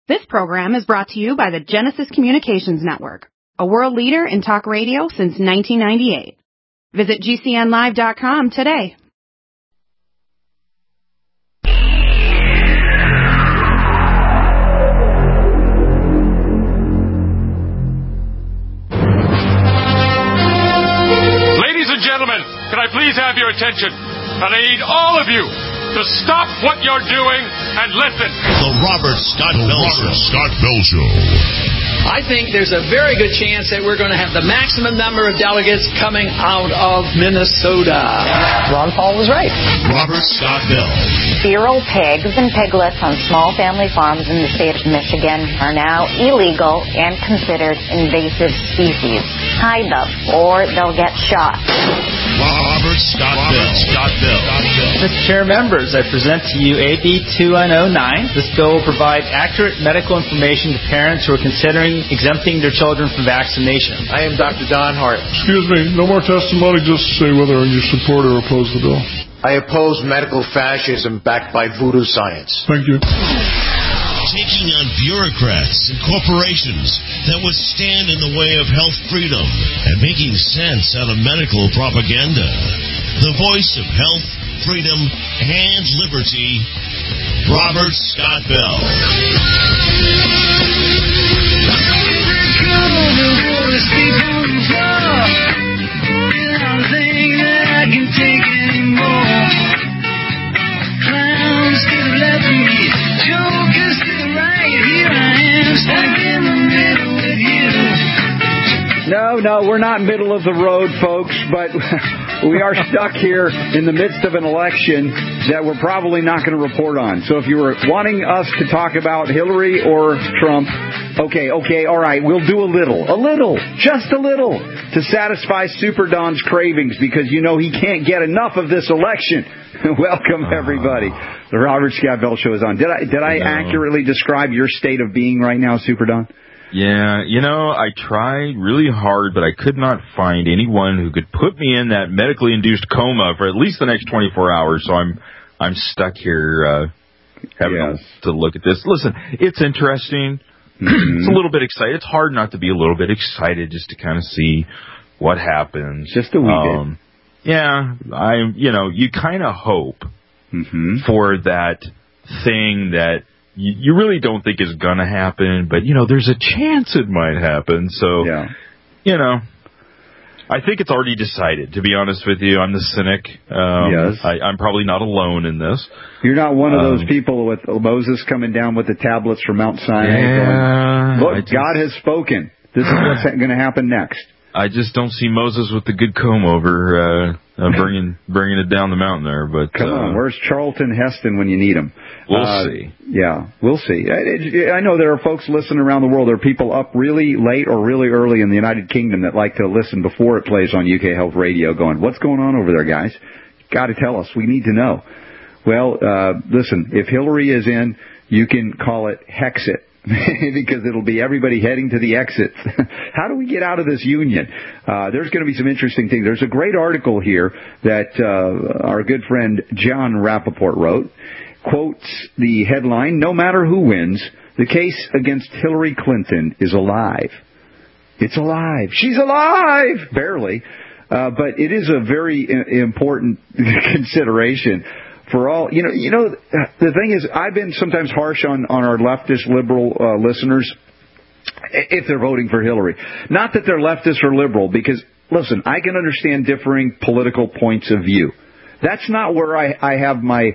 This program is brought to you by the Genesis Communications Network, a world leader in talk radio since 1998. Visit GCNlive.com today. Ladies and gentlemen, can I please have your attention? And I need all of you to stop what you're doing and listen. The Robert Scott Bell Show. I think there's a very good chance that we're going to have the maximum number of delegates coming out of Minnesota. Ron Paul was right. Robert Scott Bell. Feral pigs and piglets on small family farms in the state of Michigan are now illegal and considered invasive species. Hide them, or they'll get shot. Robert Scott Bell. Mr. Chair, members, I present to you AB 2109. This bill will provide accurate medical information to parents who are considering exempting their children from vaccination. I am Dr. Don Hart. Excuse me, no more testimony, just say whether you support or oppose the bill. I oppose medical fascism backed by voodoo science. Thank you. Taking on bureaucrats and corporations that would stand in the way of health freedom and making sense out of medical propaganda. The voice of health, freedom, and liberty, Robert Scott Bell. No, we're not middle of the road, folks, but we are stuck here in the midst of an election that we're probably not going to report on. So if you were wanting us to talk about Hillary or Trump, okay, all right, we'll do a little, just a little, to satisfy Super Don's cravings, because you know he can't get enough of this election. Welcome, everybody. The Robert Scott Bell Show is on. Did I accurately describe your state of being right now, Super Don? Yeah, I tried really hard, but I could not find anyone who could put me in that medically induced coma for at least the next 24 hours. So I'm stuck here having to look at this. Listen, it's interesting. Mm-hmm. It's a little bit exciting. It's hard not to be a little bit excited just to kind of see what happens. Just a wee bit. Yeah, you kind of hope for that thing that you really don't think is going to happen, but, there's a chance it might happen. So, I think it's already decided, to be honest with you. I'm the cynic. Yes. I'm probably not alone in this. You're not one of those people with Moses coming down with the tablets from Mount Sinai going, look, God has spoken. This is what's going to happen next. I just don't see Moses with the good comb over bringing it down the mountain there. But come on, where's Charlton Heston when you need him? We'll see. Yeah, we'll see. I know there are folks listening around the world. There are people up really late or really early in the United Kingdom that like to listen before it plays on UK Health Radio going, what's going on over there, guys? Got to tell us. We need to know. Well, listen, if Hillary is in, you can call it Hexit. Because it'll be everybody heading to the exits. How do we get out of this union? There's going to be some interesting things. There's a great article here that our good friend John Rappaport wrote. Quotes the headline, "No matter who wins, the case against Hillary Clinton is alive." It's alive. She's alive! Barely. But it is a very important consideration. For all, the thing is, I've been sometimes harsh on our leftist liberal listeners if they're voting for Hillary. Not that they're leftist or liberal, because, listen, I can understand differing political points of view. That's not where I have my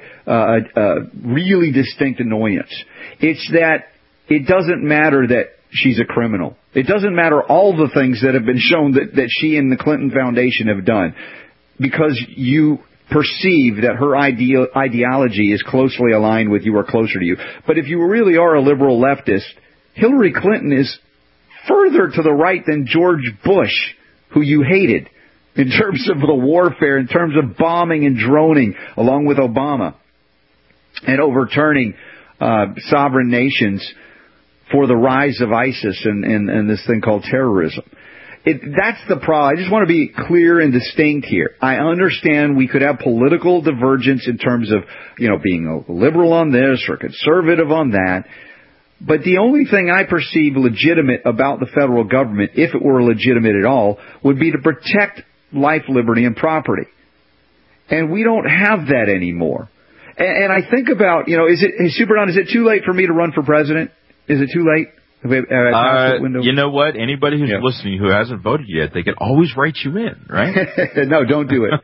really distinct annoyance. It's that it doesn't matter that she's a criminal. It doesn't matter all the things that have been shown that she and the Clinton Foundation have done, because you perceive that her ideology is closely aligned with you or closer to you. But if you really are a liberal leftist, Hillary Clinton is further to the right than George Bush, who you hated, in terms of the warfare, in terms of bombing and droning, along with Obama, and overturning sovereign nations for the rise of ISIS and this thing called terrorism. That's the problem. I just want to be clear and distinct here. I understand we could have political divergence in terms of, being a liberal on this or conservative on that. But the only thing I perceive legitimate about the federal government, if it were legitimate at all, would be to protect life, liberty, and property. And we don't have that anymore. And I think about, Super Don, is it too late for me to run for president? Is it too late? You know what? Anybody who's listening who hasn't voted yet, they can always write you in, right? No, don't do it.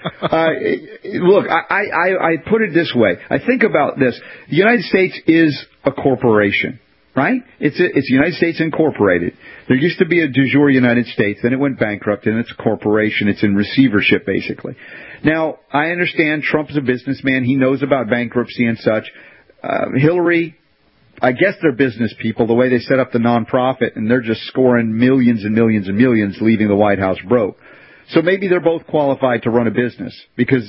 Look, I put it this way. I think about this. The United States is a corporation, right? It's the United States Incorporated. There used to be a de jure United States, then it went bankrupt, and it's a corporation. It's in receivership, basically. Now, I understand Trump is a businessman. He knows about bankruptcy and such. Hillary, I guess they're business people, the way they set up the nonprofit, and they're just scoring millions and millions and millions, leaving the White House broke. So maybe they're both qualified to run a business because,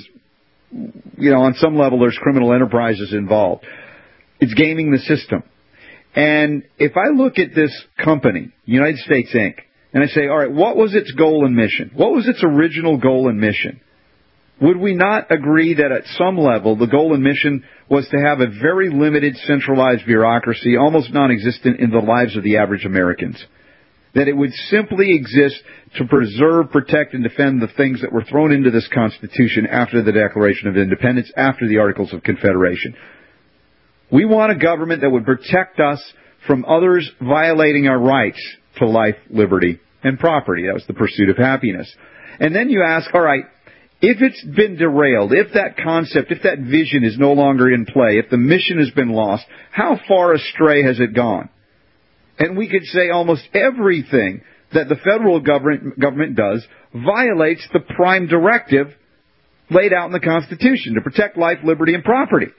on some level there's criminal enterprises involved. It's gaming the system. And if I look at this company, United States Inc., and I say, all right, what was its goal and mission? What was its original goal and mission? Would we not agree that at some level the goal and mission was to have a very limited centralized bureaucracy, almost non-existent in the lives of the average Americans? That it would simply exist to preserve, protect, and defend the things that were thrown into this Constitution after the Declaration of Independence, after the Articles of Confederation. We want a government that would protect us from others violating our rights to life, liberty, and property. That was the pursuit of happiness. And then you ask, all right, if it's been derailed, if that concept, if that vision is no longer in play, if the mission has been lost, how far astray has it gone? And we could say almost everything that the federal government does violates the prime directive laid out in the Constitution to protect life, liberty, and property.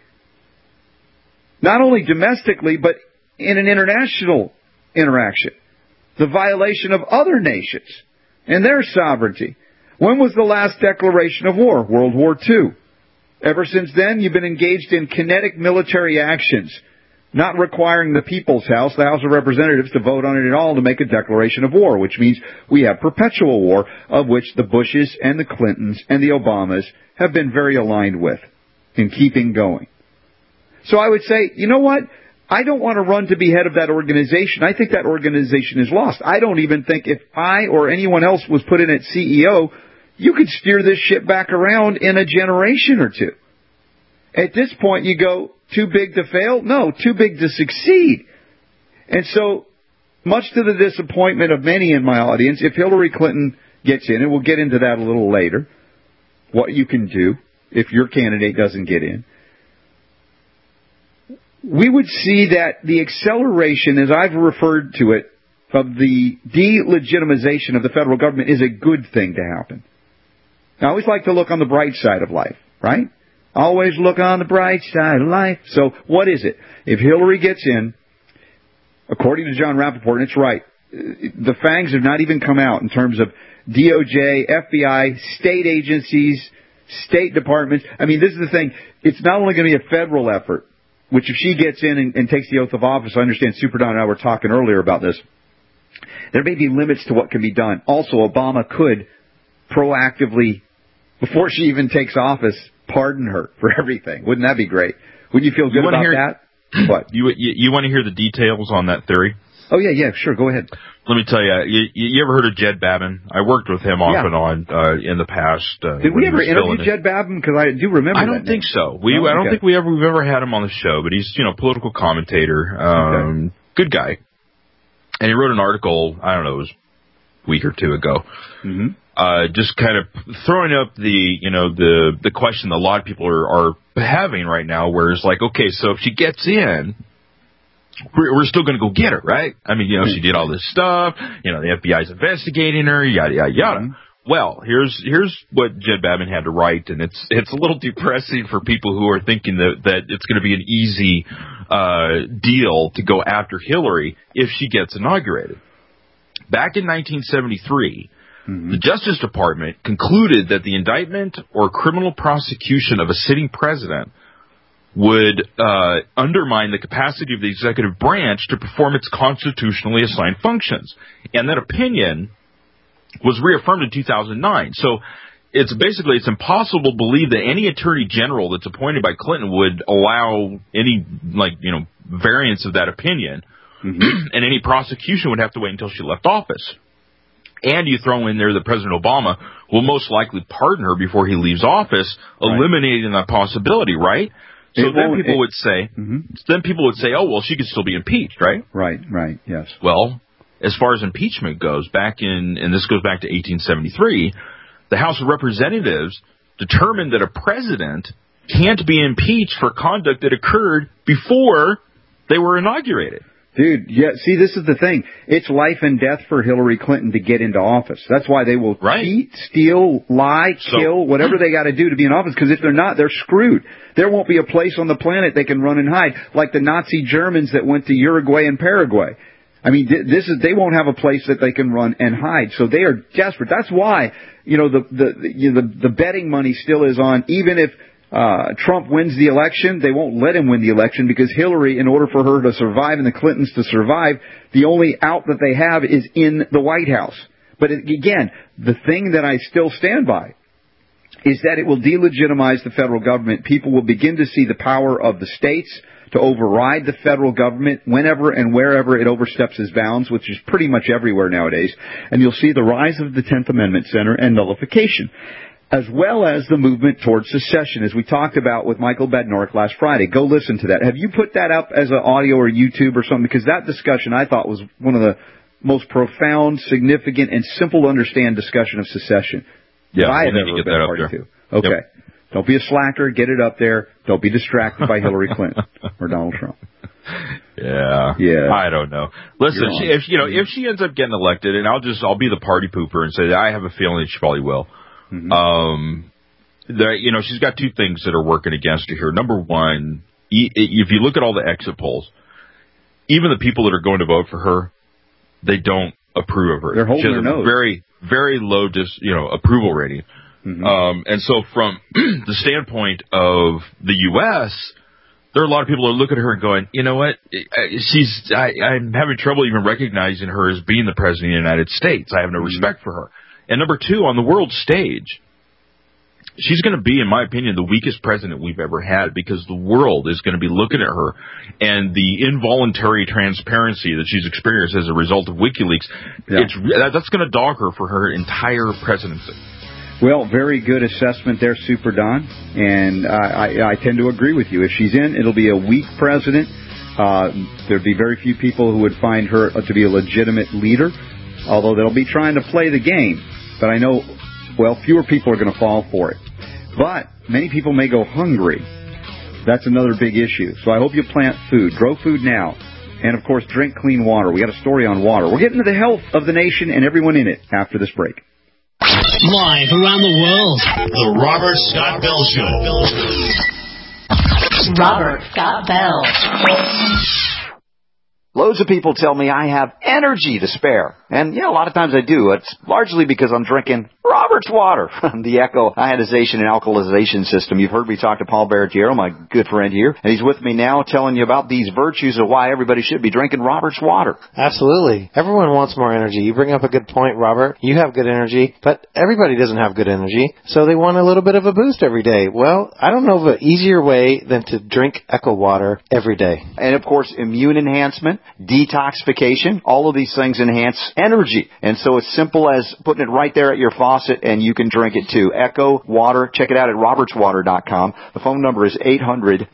Not only domestically, but in an international interaction. The violation of other nations and their sovereignty. When was the last declaration of war? World War II. Ever since then, you've been engaged in kinetic military actions, not requiring the People's House, the House of Representatives, to vote on it at all to make a declaration of war, which means we have perpetual war, of which the Bushes and the Clintons and the Obamas have been very aligned with in keeping going. So I would say, you know what? I don't want to run to be head of that organization. I think that organization is lost. I don't even think if I or anyone else was put in as CEO, you could steer this ship back around in a generation or two. At this point, you go, too big to fail? No, too big to succeed. And so, much to the disappointment of many in my audience, if Hillary Clinton gets in, and we'll get into that a little later, what you can do if your candidate doesn't get in, we would see that the acceleration, as I've referred to it, of the delegitimization of the federal government is a good thing to happen. I always like to look on the bright side of life, right? Always look on the bright side of life. So what is it? If Hillary gets in, according to John Rappaport, and it's right, the fangs have not even come out in terms of DOJ, FBI, state agencies, state departments. I mean, this is the thing. It's not only going to be a federal effort, which if she gets in and takes the oath of office, I understand Super Don and I were talking earlier about this, there may be limits to what can be done. Also, Obama could proactively, before she even takes office, pardon her for everything. Wouldn't that be great? Wouldn't you feel good about that? What? You want to hear the details on that theory? Oh, yeah, sure. Go ahead. Let me tell you, you ever heard of Jed Babin? I worked with him off and on in the past. Did we ever interview Jed Babin? Because I do remember. I don't think so. I don't think we've ever had him on the show. But he's political commentator, good guy, and he wrote an article. I don't know, it was a week or two ago. Mm-hmm. Just kind of throwing up the question that a lot of people are having right now, where it's like, okay, so if she gets in, we're still going to go get her, right? I mean, she did all this stuff. The FBI's investigating her, yada yada yada. Mm-hmm. Well, here's what Jed Babin had to write, and it's a little depressing for people who are thinking that it's going to be an easy deal to go after Hillary if she gets inaugurated. Back in 1973. Mm-hmm. The Justice Department concluded that the indictment or criminal prosecution of a sitting president would undermine the capacity of the executive branch to perform its constitutionally assigned functions. And that opinion was reaffirmed in 2009. So it's impossible to believe that any attorney general that's appointed by Clinton would allow any, variance of that opinion. Mm-hmm. And any prosecution would have to wait until she left office. And you throw in there that President Obama will most likely pardon her before he leaves office, eliminating that possibility, right? So then people would say, oh, well, she could still be impeached, right? Right, yes. Well, as far as impeachment goes, and this goes back to 1873, the House of Representatives determined that a president can't be impeached for conduct that occurred before they were inaugurated. Dude, yeah, see, this is the thing. It's life and death for Hillary Clinton to get into office. That's why they will cheat, steal, lie, kill, whatever they got to do to be in office, because if they're not, they're screwed. There won't be a place on the planet they can run and hide, like the Nazi Germans that went to Uruguay and Paraguay. I mean, they won't have a place that they can run and hide. So they are desperate. That's why, the betting money still is on, even if Trump wins the election, they won't let him win the election, because Hillary, in order for her to survive and the Clintons to survive, the only out that they have is in the White House. But again, the thing that I still stand by is that it will delegitimize the federal government. People will begin to see the power of the states to override the federal government whenever and wherever it oversteps its bounds, which is pretty much everywhere nowadays. And you'll see the rise of the 10th Amendment Center and nullification, as well as the movement towards secession, as we talked about with Michael Bednarik last Friday. Go listen to that. Have you put that up as an audio or YouTube or something? Because that discussion, I thought, was one of the most profound, significant, and simple to understand discussion of secession that I have ever been a party to. Okay. Yep. Don't be a slacker. Get it up there. Don't be distracted by Hillary Clinton or Donald Trump. Yeah. I don't know. Listen, if she ends up getting elected, and I'll be the party pooper and say that I have a feeling that she probably will. Mm-hmm. She's got two things that are working against her here. Number one, if you look at all the exit polls, even the people that are going to vote for her, they don't approve of her. They're holding their nose. Very, very low approval rating. Mm-hmm. And so from the standpoint of the U.S., there are a lot of people who look at her and going, you know what, I'm having trouble even recognizing her as being the president of the United States. I have no respect for her. And number two, on the world stage, she's going to be, in my opinion, the weakest president we've ever had, because the world is going to be looking at her, and the involuntary transparency that she's experienced as a result of WikiLeaks, that's going to dog her for her entire presidency. Well, very good assessment there, Super Don, and I tend to agree with you. If she's in, it'll be a weak president. There'd be very few people who would find her to be a legitimate leader, although they'll be trying to play the game. But I know, fewer people are going to fall for it. But many people may go hungry. That's another big issue. So I hope you plant food. Grow food now. And, of course, drink clean water. We got a story on water. We're getting to the health of the nation and everyone in it after this break. Live around the world, The Robert Scott Bell Show. Robert Scott Bell. Loads of people tell me I have energy to spare. And, a lot of times I do. It's largely because I'm drinking Robert's water, the Echo ionization and alkalization system. You've heard me talk to Paul Barretiero, my good friend here, and he's with me now telling you about these virtues of why everybody should be drinking Robert's water. Absolutely. Everyone wants more energy. You bring up a good point, Robert. You have good energy, but everybody doesn't have good energy, so they want a little bit of a boost every day. Well, I don't know of an easier way than to drink Echo water every day. And, of course, immune enhancement, detoxification, all of these things enhance energy. And so it's simple as putting it right there at your faucet, and you can drink it too. Echo Water. Check it out at robertswater.com. The phone number is 800-337-7017,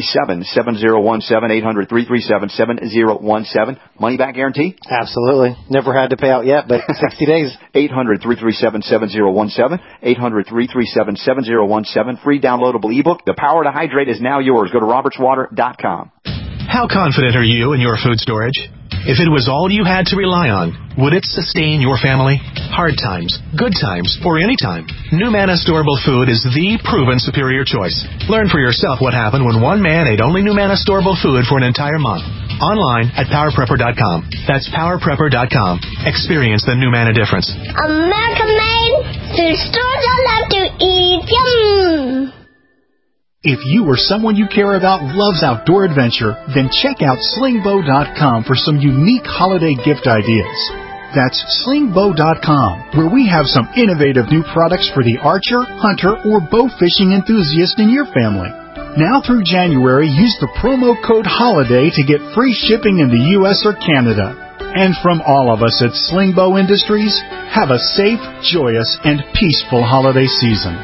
800-337-7017. Money back guarantee? Absolutely. Never had to pay out yet, but 60 days. 800-337-7017, 800-337-7017. Free downloadable ebook. The power to hydrate is now yours. Go to robertswater.com. How confident are you in your food storage? If it was all you had to rely on, would it sustain your family? Hard times, good times, or any time, New Manna Storable Food is the proven superior choice. Learn for yourself what happened when one man ate only New Manna Storable Food for an entire month. Online at PowerPrepper.com. That's PowerPrepper.com. Experience the New Manna difference. American made food stores I love to eat. Yum! If you or someone you care about loves outdoor adventure, then check out slingbow.com for some unique holiday gift ideas. That's slingbow.com, where we have some innovative new products for the archer, hunter, or bow fishing enthusiast in your family. Now through January, use the promo code HOLIDAY to get free shipping in the U.S. or Canada. And from all of us at Slingbow Industries, have a safe, joyous, and peaceful holiday season.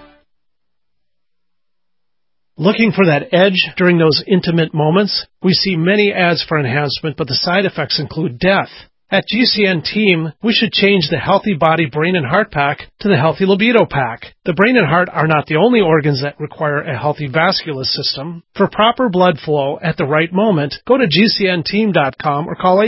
Looking for that edge during those intimate moments? We see many ads for enhancement, but the side effects include death. At GCN Team, we should change the Healthy Body, Brain, and Heart Pack to the Healthy Libido Pack. The brain and heart are not the only organs that require a healthy vascular system. For proper blood flow at the right moment, go to GCNteam.com or call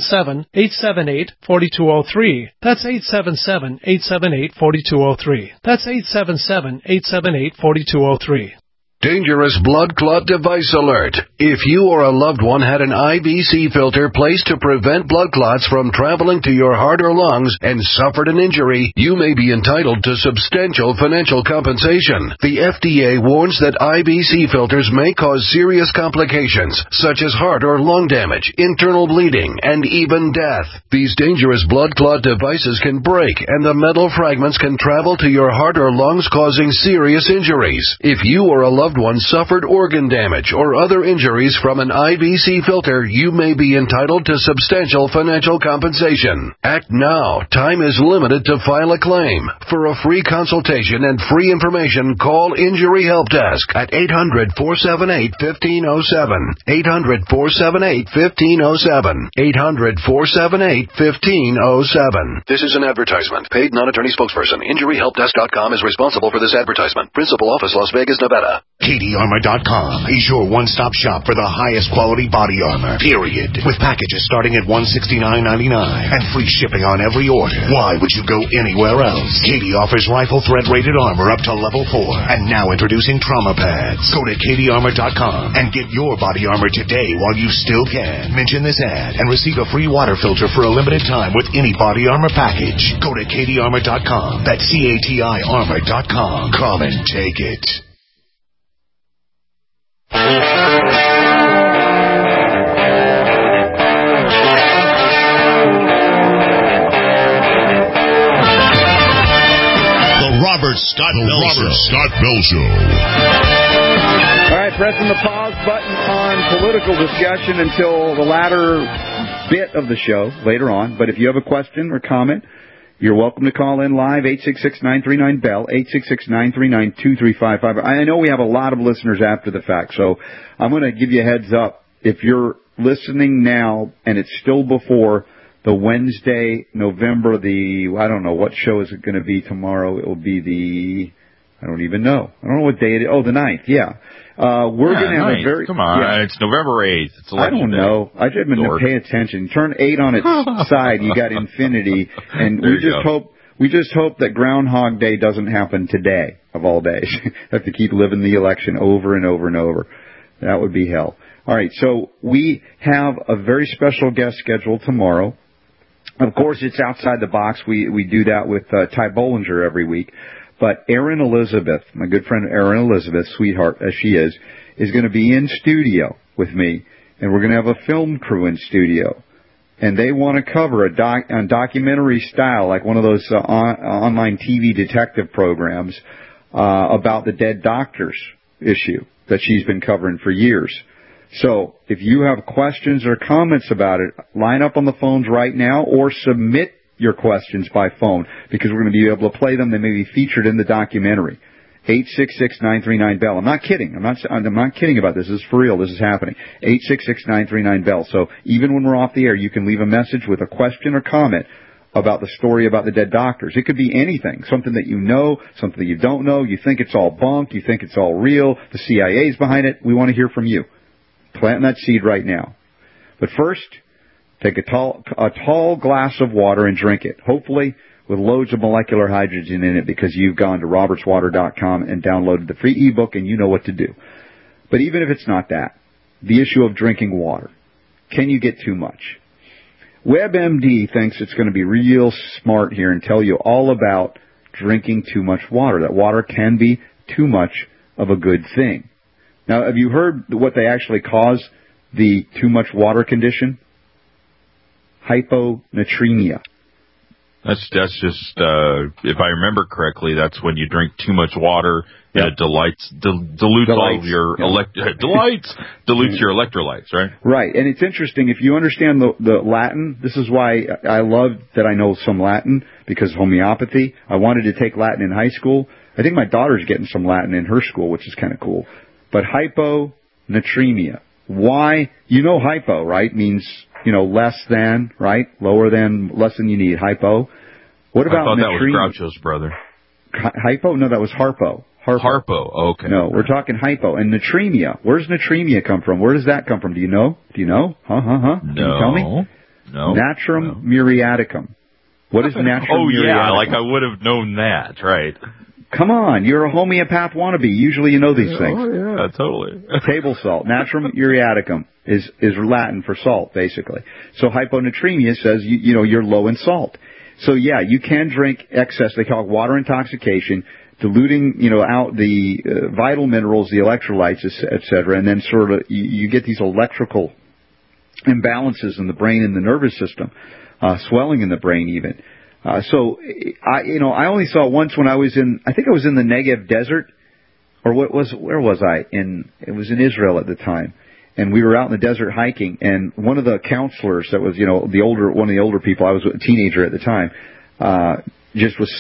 877-878-4203. That's 877-878-4203. That's 877-878-4203. Dangerous blood clot device alert. If you or a loved one had an IVC filter placed to prevent blood clots from traveling to your heart or lungs and suffered an injury, you may be entitled to substantial financial compensation. The FDA warns that IVC filters may cause serious complications, such as heart or lung damage, internal bleeding, and even death. These dangerous blood clot devices can break, and the metal fragments can travel to your heart or lungs, causing serious injuries. If you or a loved one suffered organ damage or other injuries from an IVC filter, you may be entitled to substantial financial compensation. Act now. Time is limited to file a claim. For a free consultation and free information, call Injury Help Desk at 800-478-1507. 800-478-1507. 800-478-1507. This is an advertisement. Paid non-attorney spokesperson. InjuryHelpDesk.com is responsible for this advertisement. Principal office, Las Vegas, Nevada. CatieArmor.com is your one-stop shop for the highest quality body armor, period. With packages starting at $169.99 and free shipping on every order. Why would you go anywhere else? Katie offers rifle threat-rated armor up to level 4. And now introducing trauma pads. Go to CatieArmor.com and get your body armor today while you still can. Mention this ad and receive a free water filter for a limited time with any body armor package. Go to CatieArmor.com. That's CATIArmor.com. Come and take it. The Robert Scott Bell Show. All right, pressing the pause button on political discussion until the latter bit of the show later on. But if you have a question or comment, you're welcome to call in live, 866-939-BELL, 866-939-2355. I know we have a lot of listeners after the fact, so I'm going to give you a heads up. If you're listening now and it's still before the Wednesday, November, I don't know, what show is it going to be tomorrow? It will be I don't even know. I don't know what day it is. Oh, the 9th, yeah. We're going to have a very... Come on, it's November 8th. It's I don't know. I didn't even pay attention. Turn 8 on its side, you got infinity. And we just hope that Groundhog Day doesn't happen today, of all days. Have to keep living the election over and over and over. That would be hell. All right, so we have a very special guest scheduled tomorrow. Of course, it's outside the box. We do that with Ty Bollinger every week. But Erin Elizabeth, my good friend Erin Elizabeth, sweetheart as she is going to be in studio with me, and we're going to have a film crew in studio. And they want to cover a documentary style, like one of those online TV detective programs, about the dead doctors issue that she's been covering for years. So if you have questions or comments about it, line up on the phones right now or submit your questions by phone, because we're going to be able to play them. They may be featured in the documentary. 866-939-BELL. I'm not kidding. I'm not kidding about this. This is for real. This is happening. 866-939-BELL. So even when we're off the air, you can leave a message with a question or comment about the story about the dead doctors. It could be anything, something that you know, something that you don't know. You think it's all bunk. You think it's all real. The CIA's behind it. We want to hear from you. Plant that seed right now. But first, take a tall glass of water and drink it, hopefully with loads of molecular hydrogen in it, because you've gone to robertswater.com and downloaded the free ebook and you know what to do. But even if it's not that, the issue of drinking water, can you get too much? WebMD thinks it's going to be real smart here and tell you all about drinking too much water, that water can be too much of a good thing. Now, have you heard what they actually cause the too much water condition? Hyponatremia. That's just if I remember correctly, that's when you drink too much water and it dilutes all of your dilutes your electrolytes, right? Right, and it's interesting if you understand the Latin. This is why I love that I know some Latin, because of homeopathy. I wanted to take Latin in high school. I think my daughter's getting some Latin in her school, which is kind of cool. But hyponatremia. Why? You know hypo, right? Means, less than, right? Lower than, less than you need. Hypo. What about I thought natremia? That was Groucho's brother. Hypo? No, that was Harpo. Harpo. Okay. No, we're talking hypo. And natremia. Where's natremia come from? Where does that come from? Do you know? No. Can you tell me? No. Natrum muriaticum. What is natrum muriaticum? Yeah, like I would have known that, right? Come on, you're a homeopath wannabe. Usually you know these things. Oh, yeah, totally. Table salt. Natrum muriaticum is Latin for salt, basically. So hyponatremia says, you're low in salt. So, yeah, you can drink excess. They call it water intoxication, diluting, out the vital minerals, the electrolytes, et cetera, and then sort of you get these electrical imbalances in the brain and the nervous system, swelling in the brain even. So I only saw it once when I was in the Negev desert, or where was I? It was in Israel at the time. And we were out in the desert hiking, and one of the counselors that was, one of the older people, I was a teenager at the time, just was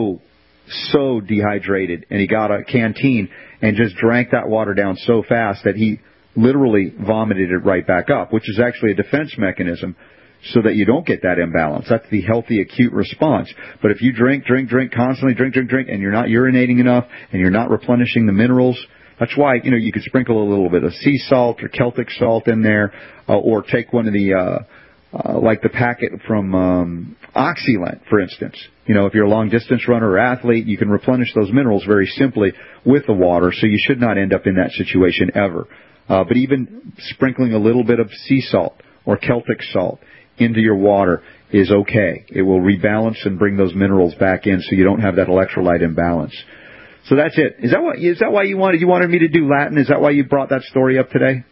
so dehydrated, and he got a canteen and just drank that water down so fast that he literally vomited it right back up, which is actually a defense mechanism so that you don't get that imbalance. That's the healthy acute response. But if you drink constantly, drink, and you're not urinating enough, and you're not replenishing the minerals, that's why, you could sprinkle a little bit of sea salt or Celtic salt in there, or take one of the, like the packet from Oxylent, for instance. If you're a long-distance runner or athlete, you can replenish those minerals very simply with the water, so you should not end up in that situation ever. But even sprinkling a little bit of sea salt or Celtic salt into your water is okay. It will rebalance and bring those minerals back in so you don't have that electrolyte imbalance. So that's it. Is that why you wanted me to do Latin? Is that why you brought that story up today?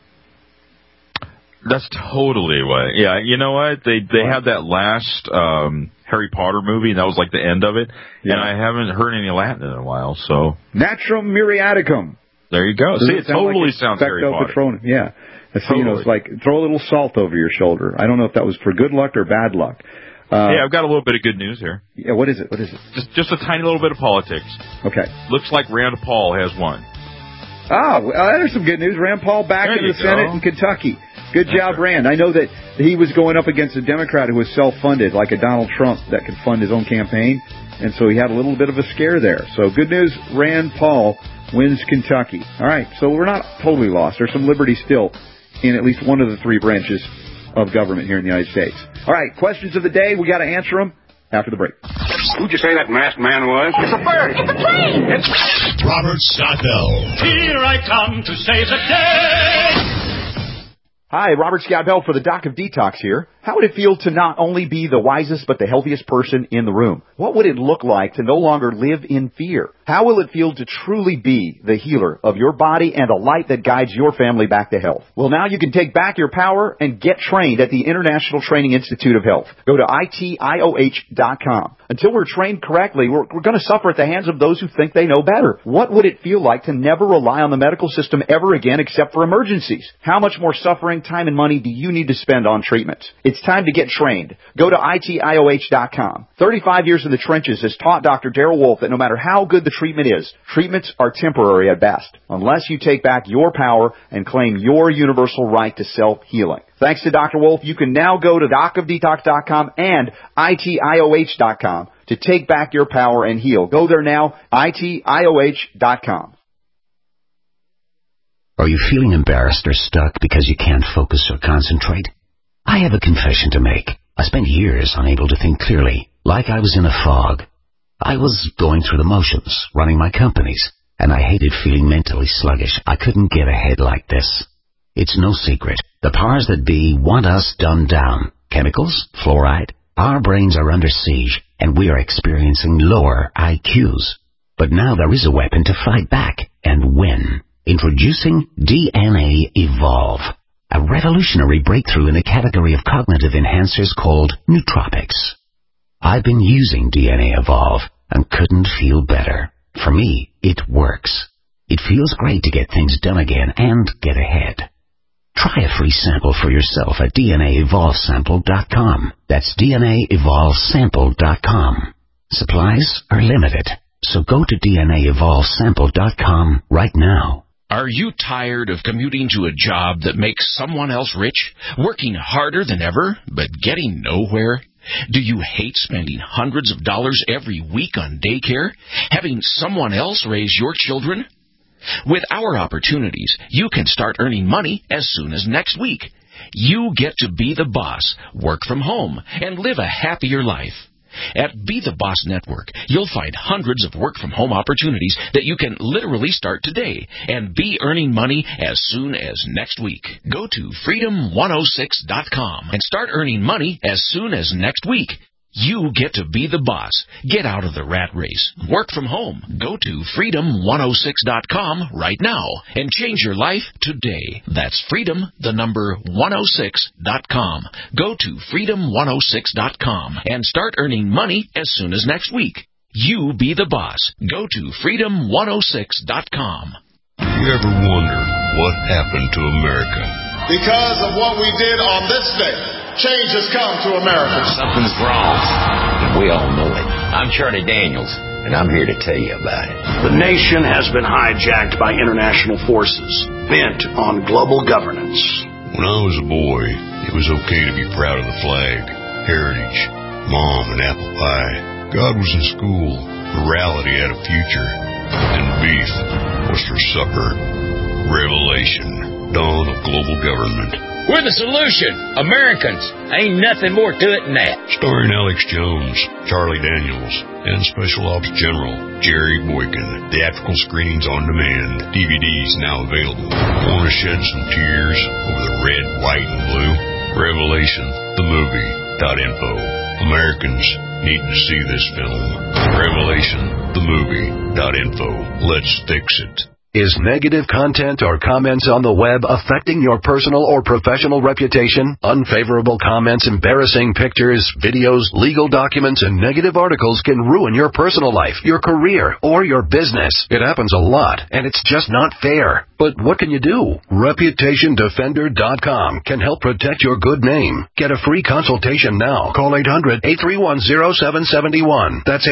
That's totally why. Yeah, you know what? They had that last Harry Potter movie, and that was like the end of it. Yeah. And I haven't heard any Latin in a while, so. Natrum muriaticum. There you go. See, it totally sounds Harry Potter. Patronum. Yeah. Totally. It's like throw a little salt over your shoulder. I don't know if that was for good luck or bad luck. I've got a little bit of good news here. Yeah, what is it? Just a tiny little bit of politics. Okay. Looks like Rand Paul has won. There's some good news. Rand Paul back in the Senate in Kentucky. Good job, Rand. I know that he was going up against a Democrat who was self-funded, like a Donald Trump that could fund his own campaign, and so he had a little bit of a scare there. So good news, Rand Paul wins Kentucky. All right, so we're not totally lost. There's some liberty still in at least one of the three branches of government here in the United States. All right, questions of the day. We got to answer them after the break. Who'd you say that masked man was? It's a bird. It's a plane. It's Robert Scott Bell. Here I come to save the day. Hi, Robert Scott Bell for the Doc of Detox here. How would it feel to not only be the wisest but the healthiest person in the room? What would it look like to no longer live in fear? How will it feel to truly be the healer of your body and a light that guides your family back to health? Well, now you can take back your power and get trained at the International Training Institute of Health. Go to ITIOH.com. Until we're trained correctly, we're going to suffer at the hands of those who think they know better. What would it feel like to never rely on the medical system ever again except for emergencies? How much more suffering, time, and money do you need to spend on treatments? It's time to get trained. Go to ITIOH.com. 35 years in the trenches has taught Dr. Darrell Wolfe that no matter how good the treatment is, treatments are temporary at best, unless you take back your power and claim your universal right to self-healing. Thanks to Dr. Wolfe, you can now go to docofdetox.com and ITIOH.com to take back your power and heal. Go there now, ITIOH.com. Are you feeling embarrassed or stuck because you can't focus or concentrate? I have a confession to make. I spent years unable to think clearly, like I was in a fog. I was going through the motions, running my companies, and I hated feeling mentally sluggish. I couldn't get ahead like this. It's no secret. The powers that be want us dumbed down. Chemicals, fluoride. Our brains are under siege, and we are experiencing lower IQs. But now there is a weapon to fight back and win. Introducing DNA Evolve, a revolutionary breakthrough in the category of cognitive enhancers called nootropics. I've been using DNA Evolve and couldn't feel better. For me, it works. It feels great to get things done again and get ahead. Try a free sample for yourself at DNAEvolveSample.com. That's DNAEvolveSample.com. Supplies are limited, so go to DNAEvolveSample.com right now. Are you tired of commuting to a job that makes someone else rich, working harder than ever, but getting nowhere? Do you hate spending hundreds of dollars every week on daycare, having someone else raise your children? With our opportunities, you can start earning money as soon as next week. You get to be the boss, work from home, and live a happier life. At Be the Boss Network, you'll find hundreds of work-from-home opportunities that you can literally start today and be earning money as soon as next week. Go to freedom106.com and start earning money as soon as next week. You get to be the boss. Get out of the rat race. Work from home. Go to freedom106.com right now and change your life today. That's freedom106.com. Go to freedom106.com and start earning money as soon as next week. You be the boss. Go to freedom106.com. You ever wonder what happened to America? Because of what we did on this day, change has come to America. Something's wrong, and we all know it. I'm Charlie Daniels, and I'm here to tell you about it. The nation has been hijacked by international forces bent on global governance. When I was a boy, it was okay to be proud of the flag, heritage, mom, and apple pie. God was in school, morality had a future, and beef was for supper. Revelation, dawn of global government. We're the solution. Americans. Ain't nothing more to it than that. Starring Alex Jones, Charlie Daniels, and Special Ops General Jerry Boykin. Theatrical screenings on demand. DVDs now available. Want to shed some tears over the red, white, and blue? Revelation, the movie.info. Americans need to see this film. Revelation, the movie.info. Let's fix it. Is negative content or comments on the web affecting your personal or professional reputation? Unfavorable comments, embarrassing pictures, videos, legal documents, and negative articles can ruin your personal life, your career, or your business. It happens a lot, and it's just not fair. But what can you do? ReputationDefender.com can help protect your good name. Get a free consultation now. Call 800-831-0771. That's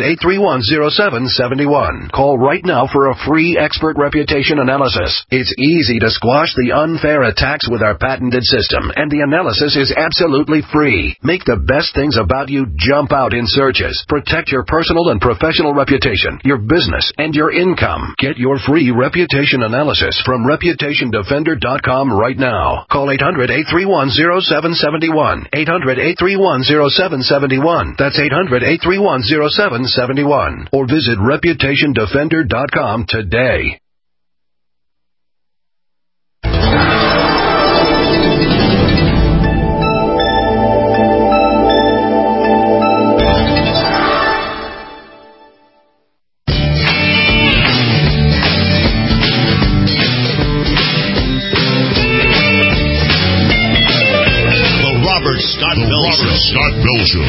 800-831-0771. Call right now for a free expert reputation analysis. It's easy to squash the unfair attacks with our patented system, and the analysis is absolutely free. Make the best things about you jump out in searches. Protect your personal and professional reputation, your business, and your income. Get your free reputation analysis from ReputationDefender.com right now. Call 800-831-0771. 800-831-0771. That's 800-831-0771. Or visit ReputationDefender.com today. Scott Bell Show.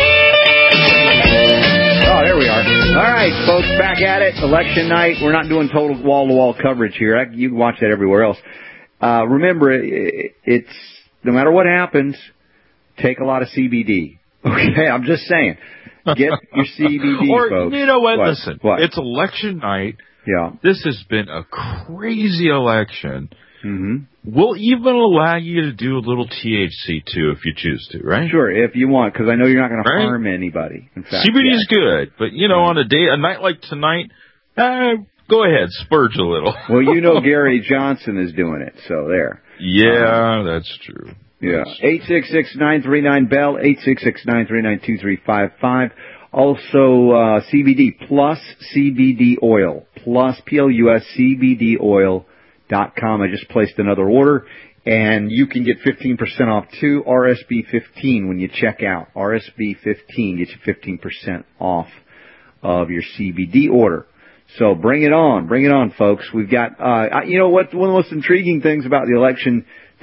Oh, there we are. All right, folks, back at it. Election night. We're not doing total wall-to-wall coverage here. You can watch that everywhere else. Remember, it's no matter what happens, take a lot of CBD. Okay, I'm just saying. Get your CBD, or, folks. You know what? What? Listen, What? It's election night. Yeah. This has been a crazy election. Mm-hmm. We'll even allow you to do a little THC, too, if you choose to, right? Sure, if you want, because I know you're not going to harm anybody. In fact, CBD is good, but, you know, on a night like tonight, go ahead, spurge a little. Well, you know Gary Johnson is doing it, so there. Yeah, that's true. Yeah. 866-939-BELL, 866-939-2355. Also, CBD plus CBD oil, plus PLUS CBD oil.com. I just placed another order, and you can get 15% off too. RSB15 when you check out. RSB15 gets you 15% off of your CBD order. So bring it on, folks. We've got, you know what? One of the most intriguing things about the election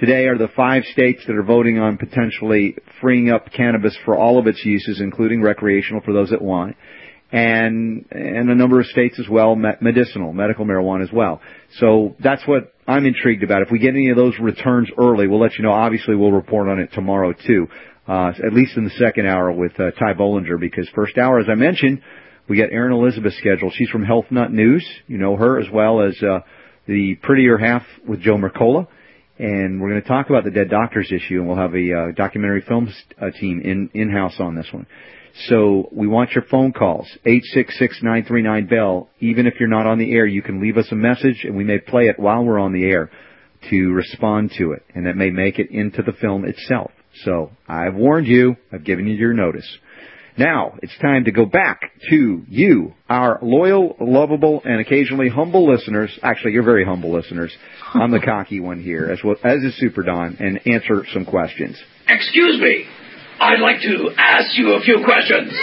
Today are the 5 states that are voting on potentially freeing up cannabis for all of its uses, including recreational for those that want, and a number of states as well, medical marijuana as well. So that's what I'm intrigued about. If we get any of those returns early, we'll let you know. Obviously, we'll report on it tomorrow, too, at least in the second hour with Ty Bollinger, because first hour, as I mentioned, we got Erin Elizabeth scheduled. She's from Health Nut News. You know her, as well as the Prettier Half with Joe Mercola. And we're going to talk about the Dead Doctors issue, and we'll have a documentary films team in-house on this one. So we want your phone calls, 866-939-BELL. Even if you're not on the air, you can leave us a message, and we may play it while we're on the air to respond to it, and that may make it into the film itself. So I've warned you. I've given you your notice. Now, it's time to go back to you, our loyal, lovable, and occasionally humble listeners. Actually, you're very humble listeners. I'm the cocky one here, as is Super Don, and answer some questions. Excuse me. I'd like to ask you a few questions.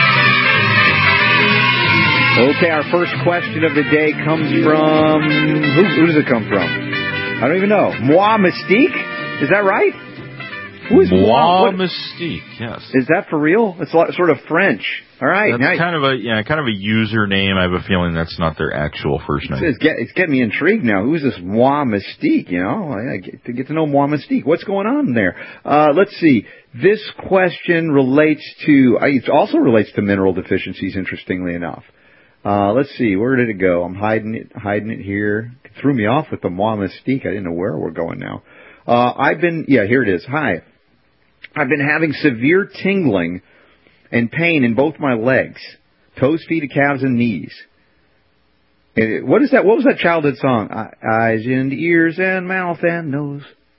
Okay, our first question of the day comes from... Who does it come from? I don't even know. Moi Mystique? Is that right? Who is Moi Mystique? Yes. Is that for real? It's sort of French. All right. That's nice. kind of a username. I have a feeling that's not their actual first name. It's getting me intrigued now. Who's this Moi Mystique? You know, I get to know Moi Mystique. What's going on there? Let's see. This question it also relates to mineral deficiencies, interestingly enough. Let's see. Where did it go? I'm hiding it here. It threw me off with the Moi Mystique. I didn't know where we're going now. Here it is. Hi. I've been having severe tingling and pain in both my legs, toes, feet, calves, and knees. What is that? What was that childhood song? Eyes and ears and mouth and nose.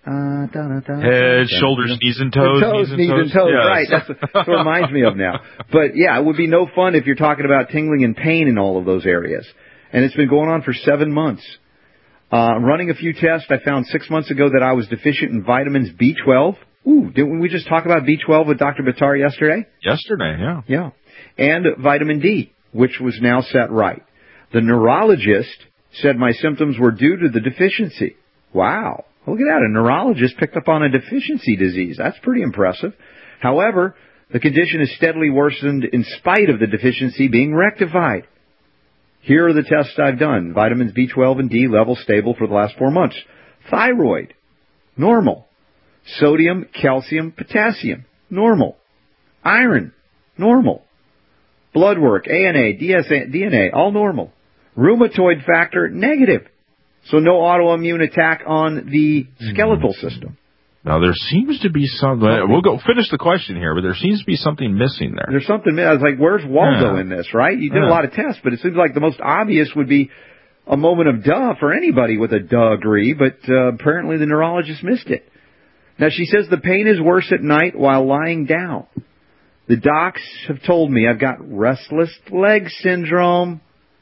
Head, shoulders, knees and toes. Knees and toes. Yes. Right. That's what it reminds me of now. But yeah, it would be no fun if you're talking about tingling and pain in all of those areas. And it's been going on for 7 months. Running a few tests, I found 6 months ago that I was deficient in vitamins B12. Ooh, didn't we just talk about B12 with Dr. Buttar yesterday? Yesterday, yeah. Yeah. And vitamin D, which was now set right. The neurologist said my symptoms were due to the deficiency. Wow. Look at that. A neurologist picked up on a deficiency disease. That's pretty impressive. However, the condition has steadily worsened in spite of the deficiency being rectified. Here are the tests I've done. Vitamins B12 and D levels stable for the last 4 months. Thyroid, normal. Sodium, calcium, potassium, normal. Iron, normal. Blood work, ANA, DNA, all normal. Rheumatoid factor, negative. So no autoimmune attack on the skeletal system. Now, there seems to be we'll go finish the question here, but there seems to be something missing there. There's something, I was like, where's Waldo in this, right? You did a lot of tests, but it seems like the most obvious would be a moment of duh for anybody with a duh degree, but apparently the neurologist missed it. Now, she says the pain is worse at night while lying down. The docs have told me I've got restless leg syndrome.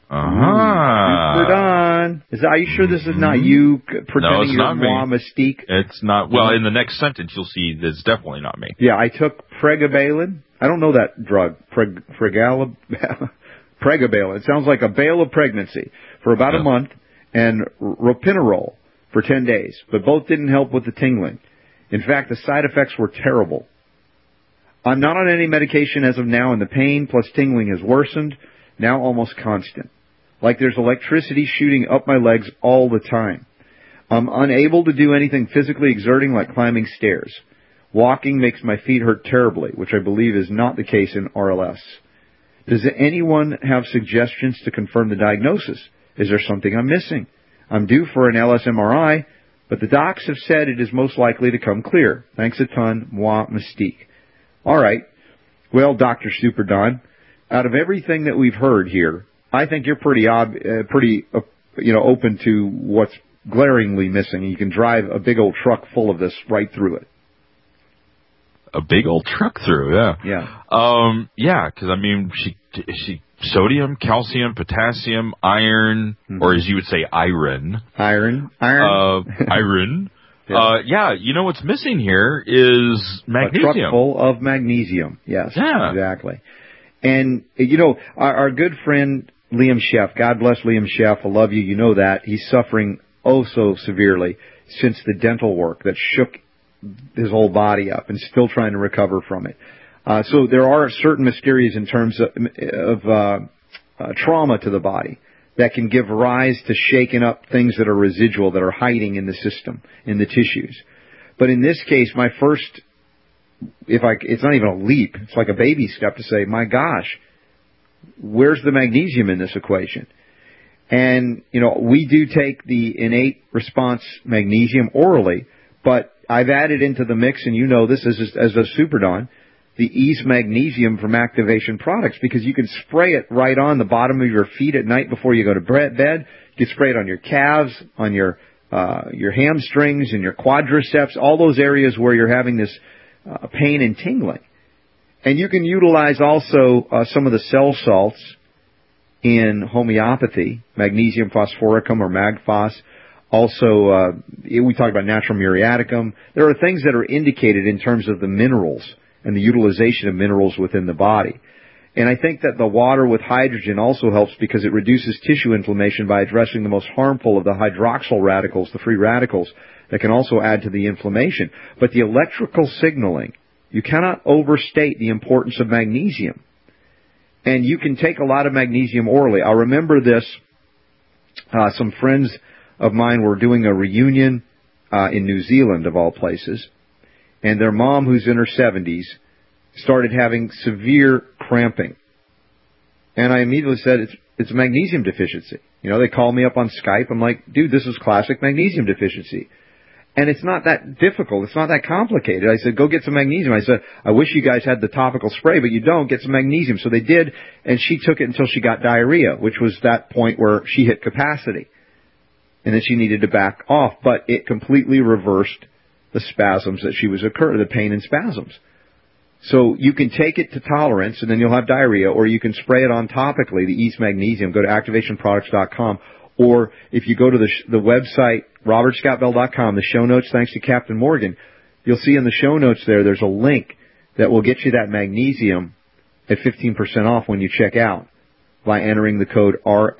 Super Don. Are you sure this is not you pretending you're Moi Mystique? It's not. Well, in the next sentence, you'll see it's definitely not me. Yeah, I took pregabalin. I don't know that drug. Pregabalin. It sounds like a bale of pregnancy for about a month, and ropinirole for 10 days. But both didn't help with the tingling. In fact, the side effects were terrible. I'm not on any medication as of now, and the pain plus tingling has worsened, now almost constant. Like there's electricity shooting up my legs all the time. I'm unable to do anything physically exerting like climbing stairs. Walking makes my feet hurt terribly, which I believe is not the case in RLS. Does anyone have suggestions to confirm the diagnosis? Is there something I'm missing? I'm due for an LS MRI, but the docs have said it is most likely to come clear. Thanks a ton, Moi Mystique. All right. Well, Dr. Super Don, out of everything that we've heard here, I think you're pretty open to what's glaringly missing. You can drive a big old truck full of this right through it. A big old truck through, yeah. Yeah. Because I mean, she sodium, calcium, potassium, iron, or as you would say, iron. Iron. Yeah. You know what's missing here is magnesium. A truck full of magnesium. Yes. Yeah. Exactly. And our good friend Liam Sheff, God bless Liam Sheff, I love you, you know that. He's suffering oh so severely. since the dental work that shook his whole body up, and still trying to recover from it. So there are certain mysteries in terms of trauma to the body that can give rise to shaking up things that are residual, that are hiding in the system, in the tissues. But in this case, my first, it's not even a leap, it's like a baby step to say, my gosh, where's the magnesium in this equation? And, we do take the innate response magnesium orally, but I've added into the mix, and this as a Super Don, the Ease Magnesium from Activation Products, because you can spray it right on the bottom of your feet at night before you go to bed. You can spray it on your calves, on your hamstrings and your quadriceps, all those areas where you're having this pain and tingling. And you can utilize also some of the cell salts in homeopathy, magnesium phosphoricum or magphos. Also, we talked about natural muriaticum. There are things that are indicated in terms of the minerals and the utilization of minerals within the body. And I think that the water with hydrogen also helps because it reduces tissue inflammation by addressing the most harmful of the hydroxyl radicals, the free radicals, that can also add to the inflammation. But the electrical signaling, you cannot overstate the importance of magnesium. And you can take a lot of magnesium orally. I remember this, some friends of mine were doing a reunion in New Zealand, of all places, and their mom, who's in her 70s, started having severe cramping. And I immediately said, it's a magnesium deficiency. They called me up on Skype. I'm like, dude, this is classic magnesium deficiency. And it's not that difficult. It's not that complicated. I said, go get some magnesium. I said, I wish you guys had the topical spray, but you don't. Get some magnesium. So they did, and she took it until she got diarrhea, which was that point where she hit capacity. And then she needed to back off. But it completely reversed the spasms that she was the pain and spasms. So you can take it to tolerance, and then you'll have diarrhea, or you can spray it on topically, the Ease Magnesium. Go to activationproducts.com. Or if you go to the website, robertscottbell.com, the show notes, thanks to Captain Morgan, you'll see in the show notes there's a link that will get you that magnesium at 15% off when you check out by entering the code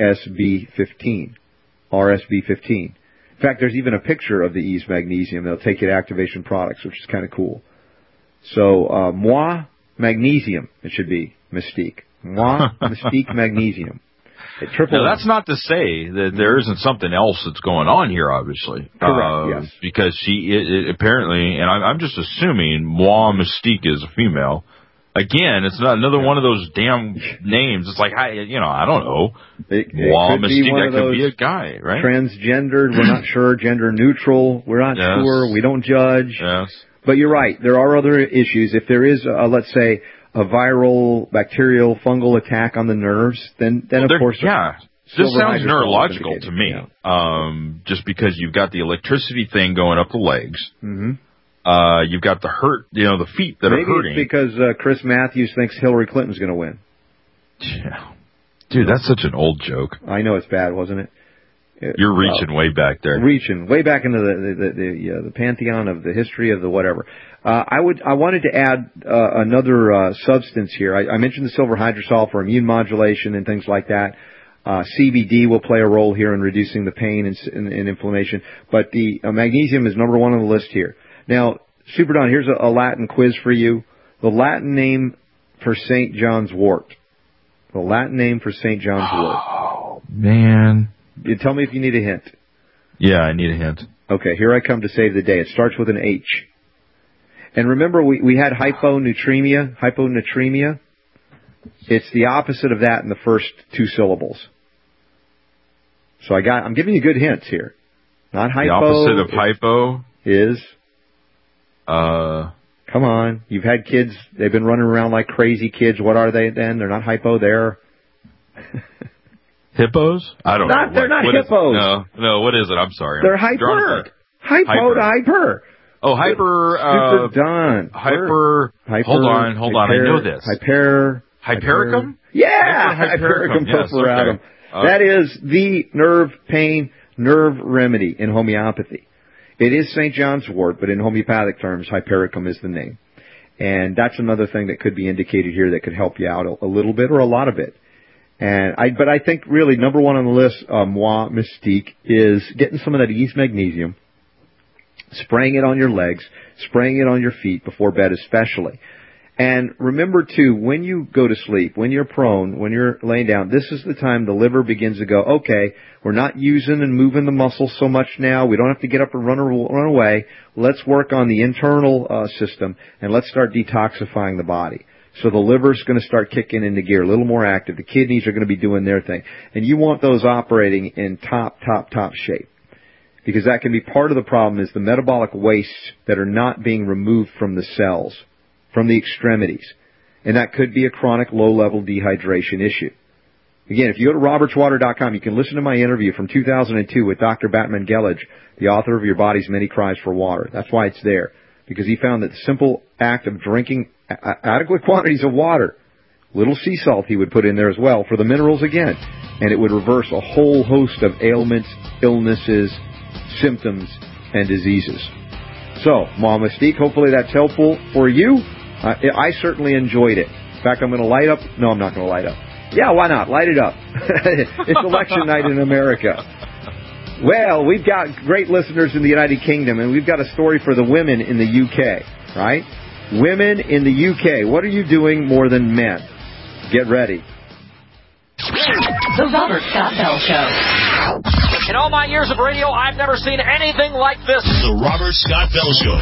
RSB15. RSB15. In fact, there's even a picture of the Ease Magnesium. They'll take you to Activation Products, which is kind of cool. So, Moi Magnesium, it should be, Mystique. Moi Mystique Magnesium. Now, that's not to say that there isn't something else that's going on here, obviously. Correct, yes. Because she apparently, and I'm just assuming Moi Mystique is a female. Again, it's not another one of those damn names. It's like, I don't know. Moi Mystique, that could be a guy, right? Transgendered, we're not sure. Gender neutral, we're not sure. We don't judge. Yes. But you're right. There are other issues. If there is, let's say, a viral, bacterial, fungal attack on the nerves, then of course... Yeah. This sounds neurological to me. Yeah. Just because you've got the electricity thing going up the legs. Mm-hmm. You've got the the feet that are hurting. Maybe it's because Chris Matthews thinks Hillary Clinton's going to win. Yeah. Dude, that's such an old joke. I know it's bad, wasn't it? You're reaching way back there. Reaching way back into the pantheon of the history of the whatever. I wanted to add another substance here. I mentioned the silver hydrosol for immune modulation and things like that. CBD will play a role here in reducing the pain and inflammation. But the magnesium is number one on the list here. Now, Super Don, here's a Latin quiz for you. The Latin name for St. John's wort. The Latin name for St. John's wort. Oh, man. You tell me if you need a hint. Yeah, I need a hint. Okay, here I come to save the day. It starts with an H. And remember, we had hyponatremia. Hyponatremia. It's the opposite of that in the first two syllables. So I'm giving you good hints here. Not hypo. The opposite of hypo is. Come on, you've had kids. They've been running around like crazy kids. What are they then? They're not hypo. They're. Hippos? I don't know. They're not hippos. No. What is it? I'm sorry. They're hyper. Hypo to hyper. Oh, hyper. Super Don. Hyper. Hold on. I know this. Hypericum? Yeah, Hypericum purpuratum. That is the nerve remedy in homeopathy. It is St. John's wort, but in homeopathic terms, Hypericum is the name. And that's another thing that could be indicated here that could help you out a little bit or a lot of it. But I think really number one on the list, Moi Mystique, is getting some of that Ease Magnesium spraying it on your legs, spraying it on your feet before bed especially. And remember, too, when you go to sleep, when you're prone, when you're laying down, this is the time the liver begins to go, okay, we're not using and moving the muscles so much now. We don't have to get up and run away. Let's work on the internal system, and let's start detoxifying the body. So the liver's going to start kicking into gear, a little more active. The kidneys are going to be doing their thing. And you want those operating in top shape. Because that can be part of the problem is the metabolic wastes that are not being removed from the cells, from the extremities. And that could be a chronic low-level dehydration issue. Again, if you go to robertswater.com, you can listen to my interview from 2002 with Dr. Batman Gelage, the author of Your Body's Many Cries for Water. That's why it's there. Because he found that the simple act of drinking adequate quantities of water, little sea salt he would put in there as well for the minerals again, and it would reverse a whole host of ailments, illnesses, symptoms, and diseases. So, Mom Mystique, hopefully that's helpful for you. I certainly enjoyed it. In fact, I'm going to light up. No, I'm not going to light up. Yeah, why not? Light it up. It's election night in America. Well, we've got great listeners in the United Kingdom, and we've got a story for the women in the UK, right? Women in the UK, what are you doing more than men? Get ready. The Robert Scott Bell Show. In all my years of radio, I've never seen anything like this. The Robert Scott Bell Show.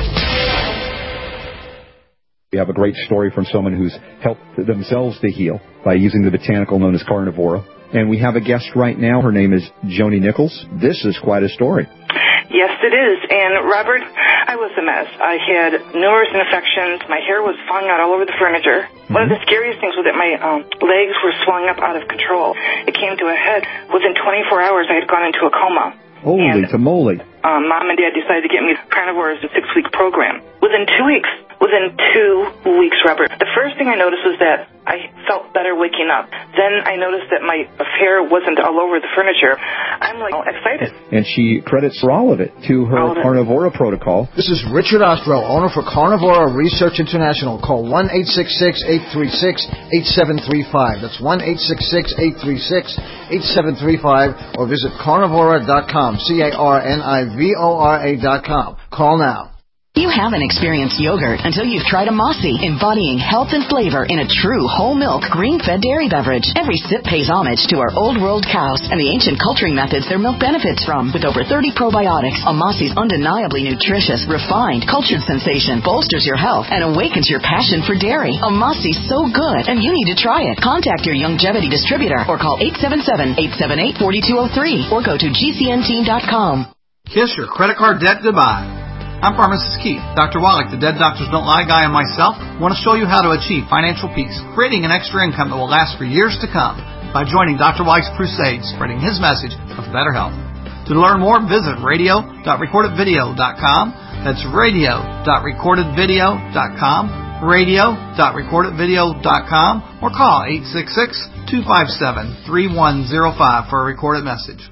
We have a great story from someone who's helped themselves to heal by using the botanical known as carnivora. And we have a guest right now. Her name is Joni Nichols. This is quite a story. Yes, it is. And, Robert, I was a mess. I had numerous infections. My hair was falling out all over the furniture. Mm-hmm. One of the scariest things was that my legs were swelling up out of control. It came to a head. Within 24 hours, I had gone into a coma. Holy tamale. Mom and Dad decided to get me carnivores a 6-week program. Within 2 weeks, Robert, the first thing I noticed was that I felt better waking up. Then I noticed that my hair wasn't all over the furniture. I'm excited. And she credits for all of it to her Carnivora protocol. This is Richard Ostro, owner for Carnivora Research International. Call 1-866-836-8735. That's 1-866-836-8735 or visit carnivora.com. carnivora.com. Call now. You haven't experienced yogurt until you've tried a Mossy, embodying health and flavor in a true whole milk, grain-fed dairy beverage. Every sip pays homage to our old world cows and the ancient culturing methods their milk benefits from. With over 30 probiotics, a Mossy's undeniably nutritious, refined, cultured sensation bolsters your health and awakens your passion for dairy. A Mossy's so good, and you need to try it. Contact your Youngevity distributor or call 877-878-4203 or go to gcnteam.com. Kiss your credit card debt goodbye. I'm Pharmacist Keith. Dr. Wallach, the Dead Doctors Don't Lie guy, and myself want to show you how to achieve financial peace, creating an extra income that will last for years to come by joining Dr. Wallach's crusade, spreading his message of better health. To learn more, visit radio.recordedvideo.com. That's radio.recordedvideo.com, radio.recordedvideo.com, or call 866-257-3105 for a recorded message.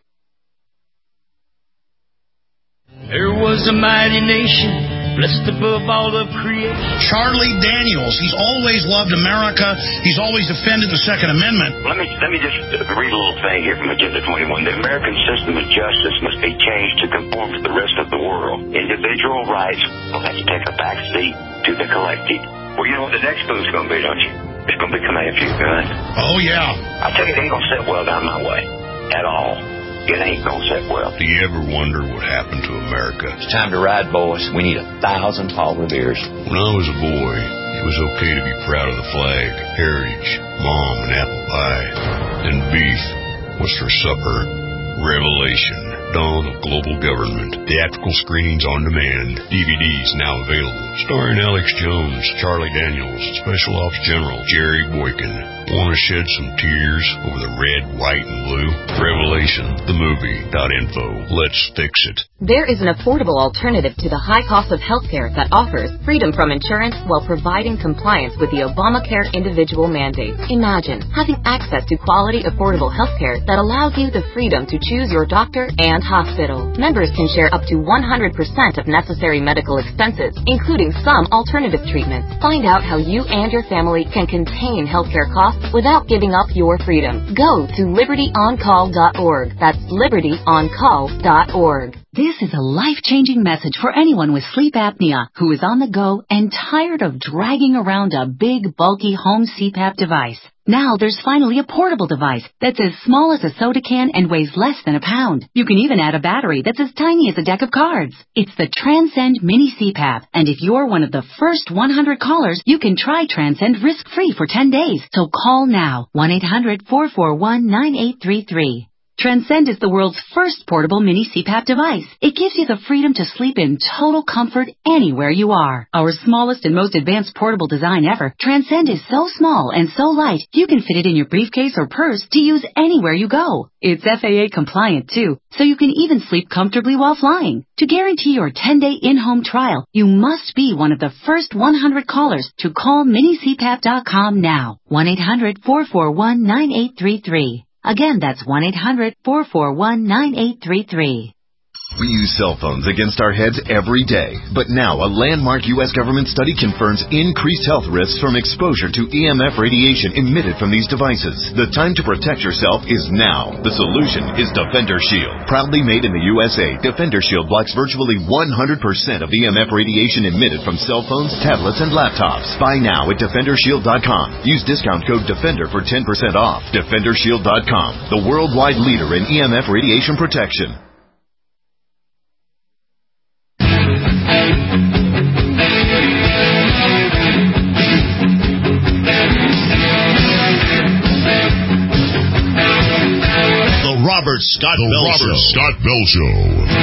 There was a mighty nation, blessed above all of creation. Charlie Daniels, he's always loved America. He's always defended the Second Amendment. Let me just read a little thing here from Agenda 21. The American system of justice must be changed to conform to the rest of the world. Individual rights will have to take a back seat to the collective. Well, you know what the next move's going to be, don't you? It's going to be command few guns. Oh, yeah. I tell you, it ain't going to sit well down my way. At all. It ain't gonna sit well. Do you ever wonder what happened to America? It's time to ride, boys. We need 1,000 Paula Beers. When I was a boy, it was okay to be proud of the flag, heritage, mom, and apple pie. Then beef was for supper. Revelation, dawn of global government. Theatrical screenings on demand. DVDs now available. Starring Alex Jones, Charlie Daniels, Special Ops General Jerry Boykin. Want to shed some tears over the red, white, and blue? Revelation, the movie.info. Let's fix it. There is an affordable alternative to the high cost of healthcare that offers freedom from insurance while providing compliance with the Obamacare individual mandate. Imagine having access to quality, affordable healthcare that allows you the freedom to choose your doctor and hospital. Members can share up to 100% of necessary medical expenses, including some alternative treatments. Find out how you and your family can contain healthcare costs without giving up your freedom. Go to libertyoncall.org. That's libertyoncall.org. This is a life-changing message for anyone with sleep apnea who is on the go and tired of dragging around a big, bulky home CPAP device. Now there's finally a portable device that's as small as a soda can and weighs less than a pound. You can even add a battery that's as tiny as a deck of cards. It's the Transcend Mini CPAP, and if you're one of the first 100 callers, you can try Transcend risk-free for 10 days. So call now, 1-800-441-9833. Transcend is the world's first portable mini CPAP device. It gives you the freedom to sleep in total comfort anywhere you are. Our smallest and most advanced portable design ever, Transcend is so small and so light, you can fit it in your briefcase or purse to use anywhere you go. It's FAA compliant too, so you can even sleep comfortably while flying. To guarantee your 10-day in-home trial, you must be one of the first 100 callers to call minicpap.com now. 1-800-441-9833. Again, that's 1-800-441-9833. We use cell phones against our heads every day, but now a landmark U.S. government study confirms increased health risks from exposure to EMF radiation emitted from these devices. The time to protect yourself is now. The solution is Defender Shield. Proudly made in the USA, Defender Shield blocks virtually 100% of EMF radiation emitted from cell phones, tablets, and laptops. Buy now at DefenderShield.com. Use discount code DEFENDER for 10% off. DefenderShield.com, the worldwide leader in EMF radiation protection. Robert Scott Bell Show.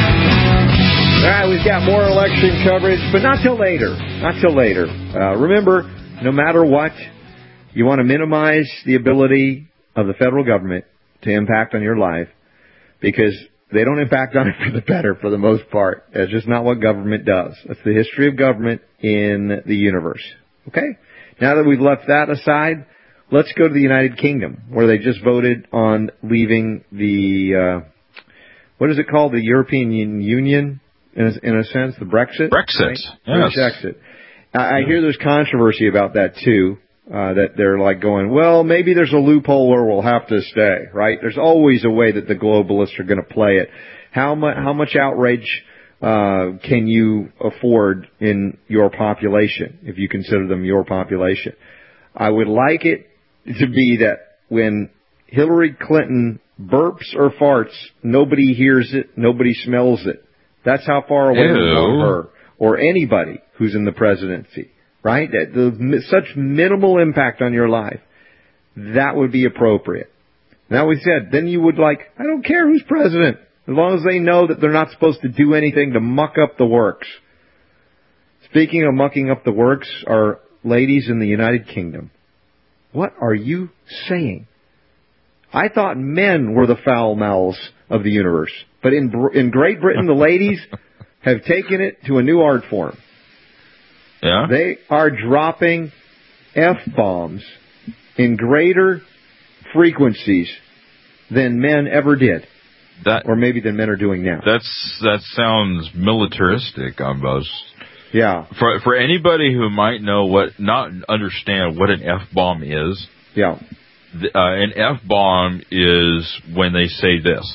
All right, we've got more election coverage, but not till later. Remember, no matter what, you want to minimize the ability of the federal government to impact on your life, because they don't impact on it for the better for the most part. That's just not what government does. That's the history of government in the universe. Okay? Now that we've left that aside, let's go to the United Kingdom, where they just voted on leaving the, what is it called? The European Union, in a sense, the Brexit? Brexit, right? Yes. Brexit. I hear there's controversy about that, too, that they're like going, well, maybe there's a loophole where we'll have to stay, right? There's always a way that the globalists are going to play it. How much outrage can you afford in your population, if you consider them your population? I would like it to be that when Hillary Clinton burps or farts, nobody hears it, nobody smells it. That's how far away we want her, or anybody who's in the presidency, right? Such minimal impact on your life, that would be appropriate. Now we said, then you would I don't care who's president, as long as they know that they're not supposed to do anything to muck up the works. Speaking of mucking up the works, our ladies in the United Kingdom. What are you saying? I thought men were the foul mouths of the universe. But in Great Britain, the ladies have taken it to a new art form. Yeah? They are dropping F-bombs in greater frequencies than men ever did. Or maybe than men are doing now. That sounds militaristic almost. Yeah. For anybody who might not understand what an F-bomb is. Yeah. An F-bomb is when they say this.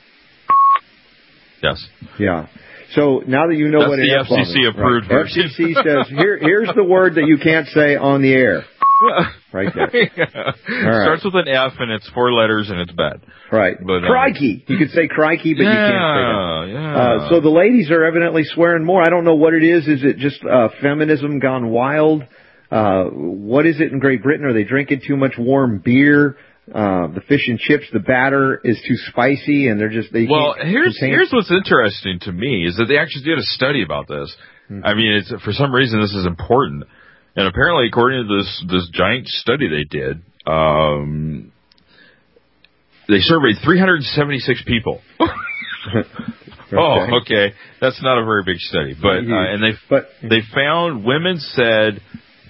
Yes. Yeah. So now that you know what an F-bomb is. That's the FCC approved version. FCC says, here's the word that you can't say on the air. Right there. Right. Starts with an F and it's 4 letters and it's bad. Right. But, crikey. You could say crikey, but you can't say that. Yeah. So the ladies are evidently swearing more. I don't know what it is. Is it just feminism gone wild? What is it in Great Britain? Are they drinking too much warm beer? The fish and chips, the batter is too spicy, and here's what's interesting to me is that they actually did a study about this. Mm-hmm. I mean, for some reason this is important. And apparently, according to this giant study they did, they surveyed 376 people. Oh, okay. That's not a very big study, but they found women said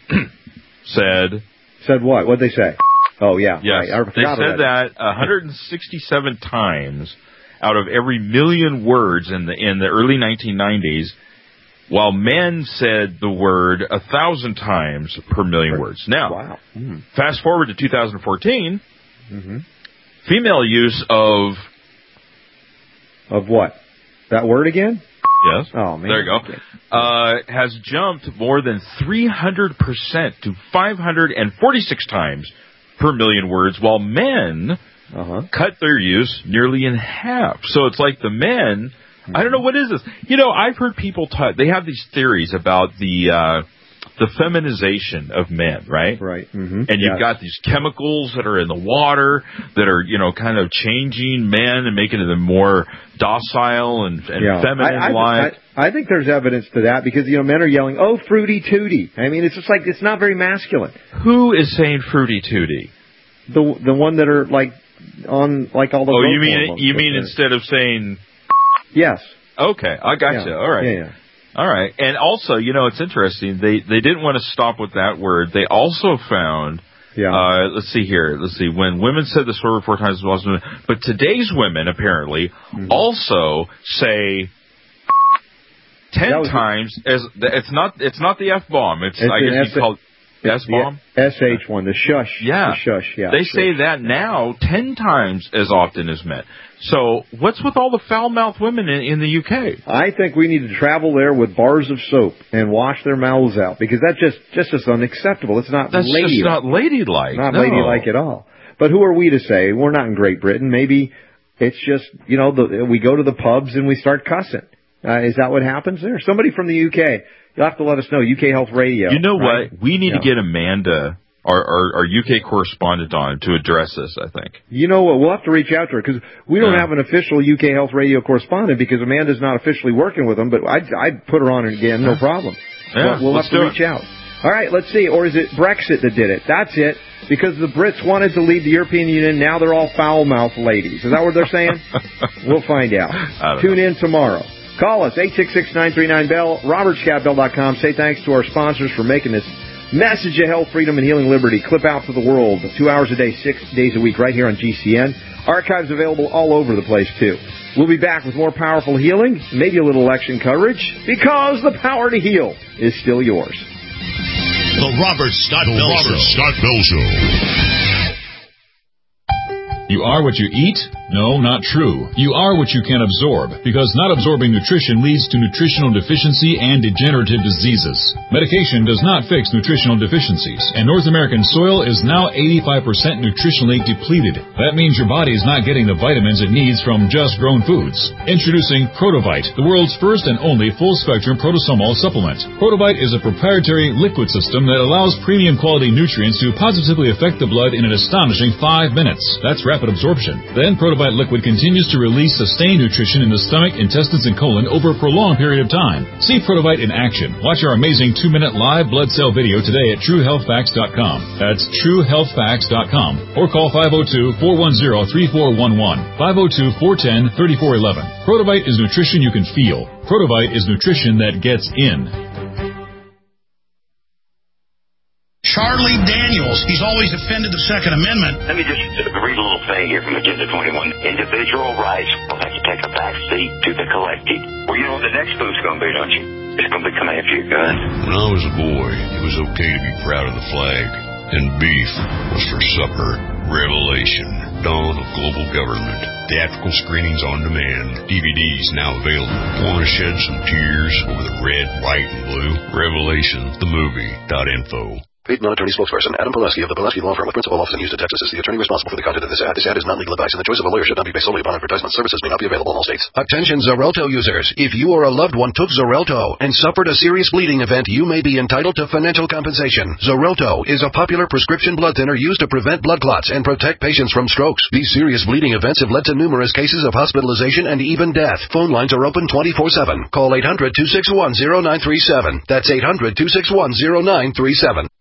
what? What'd they say? Oh yeah, yes. Right. They said that 167 times out of every million words in the early 1990s. While men said the word 1,000 times per million words. Now, fast forward to 2014, mm-hmm. female use of what? That word again? Yes. Oh, man. There you go. Has jumped more than 300% to 546 times per million words, while men cut their use nearly in half. So it's like the men, I don't know, what is this? You know, I've heard people they have these theories about the feminization of men, right? Right. Mm-hmm. And you've got these chemicals that are in the water that are, you know, kind of changing men and making them more docile and feminine-like. I think there's evidence to that because, you know, men are yelling, "Oh, fruity tooty." I mean, it's just like, it's not very masculine. Who is saying fruity tooty? The one that are like on like all the. Oh, you mean instead of saying? Yes. Okay, I got you. All right. Yeah. All right. And also, you know, it's interesting. They didn't want to stop with that word. They also found. Let's see here. Let's see. When women said this word 4 times as well as men, but today's women apparently also say 10 times as it's not the F bomb. It's I guess you call it S-bomb? SH one, the shush. Yeah. The shush, yeah. They say that now 10 times as often as men. So what's with all the foul-mouthed women in the UK? I think we need to travel there with bars of soap and wash their mouths out because that's just unacceptable. It's not That's ladylike. just not ladylike. Not ladylike at all. But who are we to say? We're not in Great Britain. Maybe it's just, you know, we go to the pubs and we start cussing. Is that what happens there? Somebody from the UK. You'll have to let us know. UK Health Radio. You know what? We need to get Amanda, our UK correspondent, on to address this, I think. You know what? We'll have to reach out to her because we don't have an official UK Health Radio correspondent because Amanda's not officially working with them, but I'd put her on again, no problem. Yeah, we'll have to reach out. All right, let's see. Or is it Brexit that did it? That's it. Because the Brits wanted to leave the European Union, now they're all foul-mouthed ladies. Is that what they're saying? We'll find out. Tune in tomorrow. Call us, 866-939-BELL, robertscottbell.com. Say thanks to our sponsors for making this message of health, freedom, and healing liberty clip out to the world 2 hours a day, 6 days a week, right here on GCN. Archives available all over the place, too. We'll be back with more powerful healing, maybe a little election coverage, because the power to heal is still yours. The Robert Scott Bell Show. You are what you eat? No, not true. You are what you can absorb, because not absorbing nutrition leads to nutritional deficiency and degenerative diseases. Medication does not fix nutritional deficiencies, and North American soil is now 85% nutritionally depleted. That means your body is not getting the vitamins it needs from just grown foods. Introducing Protovite, the world's first and only full-spectrum protosomol supplement. Protovite is a proprietary liquid system that allows premium quality nutrients to positively affect the blood in an astonishing 5 minutes. That's rapid absorption. Then Protovite liquid continues to release sustained nutrition in the stomach, intestines, and colon over a prolonged period of time. See Protovite in action. Watch our amazing 2-minute live blood cell video today at TrueHealthFacts.com. That's TrueHealthFacts.com. Or call 502-410-3411. 502-410-3411. Protovite is nutrition you can feel. Protovite is nutrition that gets in. Charlie Daniels, he's always defended the Second Amendment. Let me just read a little thing here from Agenda 21. Individual rights will have to take a back seat to the collective. Well, you know what the next move's going to be, don't you? It's going to be coming after your gun. When I was a boy, it was okay to be proud of the flag. And beef was for supper. Revelation. Dawn of global government. Theatrical screenings on demand. DVDs now available. Want to shed some tears over the red, white, and blue? Revelation, the movie.info. Paid non-attorney spokesperson Adam Pileski of the Pileski Law Firm with principal office in Houston, Texas is the attorney responsible for the content of this ad. This ad is not legal advice, and the choice of a lawyer should not be based solely upon advertisement. Services may not be available in all states. Attention Xarelto users. If you or a loved one took Xarelto and suffered a serious bleeding event, you may be entitled to financial compensation. Xarelto is a popular prescription blood thinner used to prevent blood clots and protect patients from strokes. These serious bleeding events have led to numerous cases of hospitalization and even death. Phone lines are open 24/7. Call 800-261-0937. That's 800-261-0937.